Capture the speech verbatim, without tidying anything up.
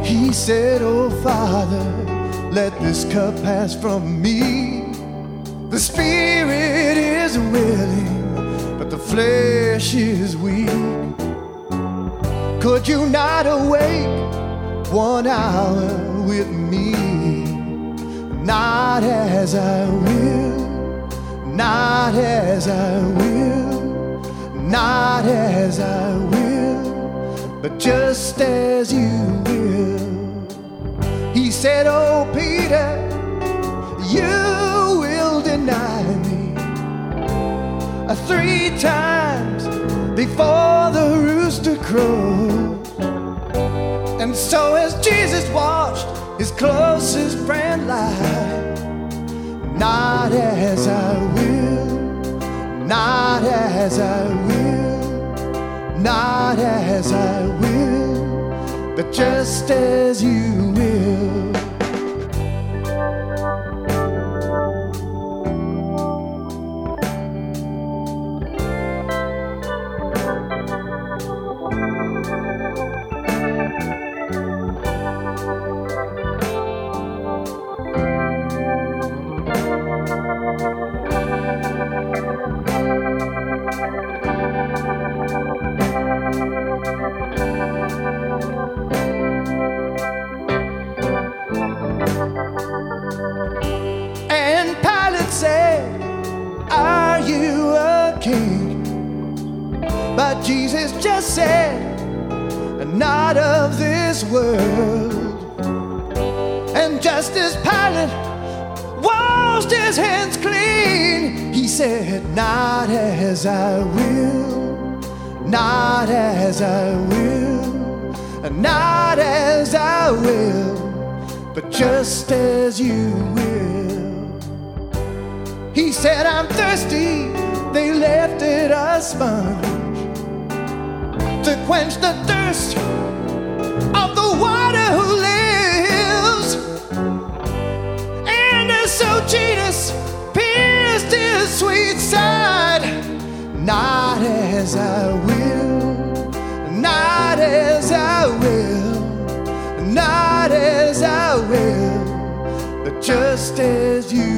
He said, oh Father, let this cup pass from me. The spirit is willing, but the flesh is weak. Could you not awake one hour with me? Not as I will, not as I will, not as I will, but just as you will. He said, oh Peter, you will deny me three times before the rooster crows. And so as Jesus watched his closest friend lie, not as I will, not as I will, not as I will, but just as you will. And Pilate said, are you a king? But Jesus just said, not of this world. And just as Pilate washed his hands clean, he said, not as I will, not as I will, not as I will, but just as you will. He said, I'm thirsty. They lifted a sponge to quench the thirst of the water who lives. And so Jesus pierced his sweet side. Not as I will, not as I will, not as I will, but just as you